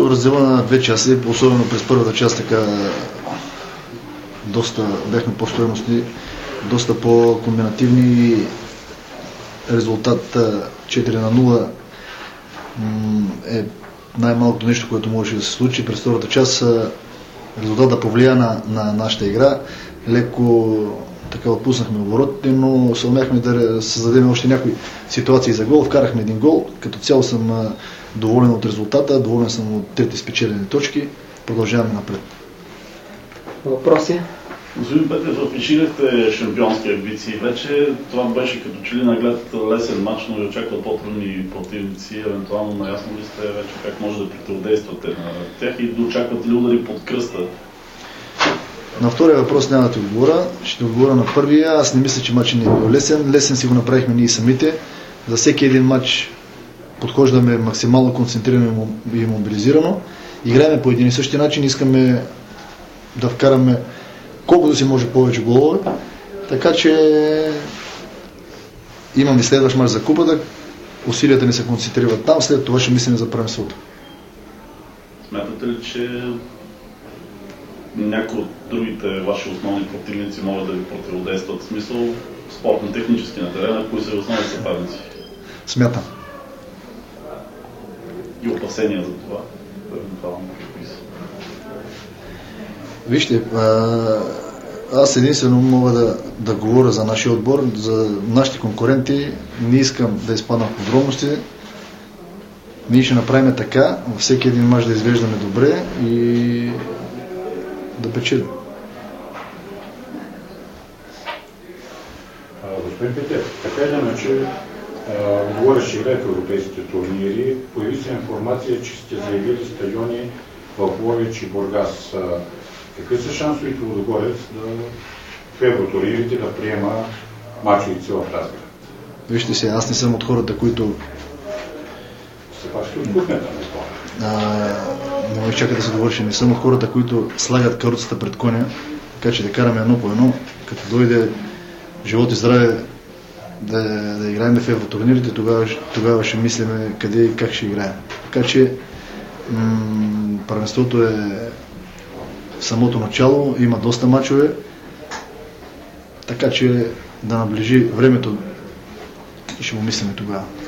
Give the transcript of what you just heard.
го раздела на две части, особено през първата част така доста бяхме по-стойностни, доста по-комбинативни. Резултат 4-0 е най-малкото нещо, което можеше да се случи. През втората част резултата повлия на нашата игра. Леко така отпуснахме оборотите, но се умяхме да създадем още някои ситуации за гол. Вкарахме един гол. Като цяло съм доволен от резултата, доволен съм от трите спечелени точки. Продължаваме напред. Въпроси? Господин Петрев, запиширахте шампионски амбиции. Вече това беше като че ли наглед лесен мач, но ви очакват по-трудни противници. Евентуално наясно ли сте вече как може да противодействате на тях и да очакват ли удари под кръста? На втория въпрос няма да ти отговоря. Ще отговоря на първия. Аз не мисля, че матчът не е бил лесен. Лесен си го направихме ние самите. За всеки един матч подхождаме максимално концентрирано и мобилизирано. Играем по един и същи начин. Искаме да вкараме колкото си може повече голове. Така че имаме следващ мач за купата. Усилията ни се концентрират там. След това ще мислим за първенството. Смятате ли, че някои от другите ваши основни противници могат да ви противодействат, в смисъл спортно-технически на терена, кои са основни съперници? Смятам. И опасения за това? Евентуално какви са? Вижте, аз единствено мога да говоря за нашия отбор, за нашите конкуренти. Не искам да изпадам в подробности. Ние ще направим така, във всеки един мач да изглеждаме добре и да печелим. Господин Петев, така или иначе, говориш, че играете в европейските турнири. Появи се информация, че сте заявили стадиони в Ловеч и Бургас. Какви са шансовете в Лудогорец в евротурнирите да приема мачовици в тази град? Вижте се, аз не съм от хората, които не ме чака да се довърши. Не съм от хората, които слагат каруцата пред коня, така че да караме едно по едно. Като дойде живот и здраве да играем в евротурнирите, тогава ще мислиме къде и как ще играем. Така че първенството е в самото начало, има доста мачове, така че да наближи времето и ще го мислиме тогава.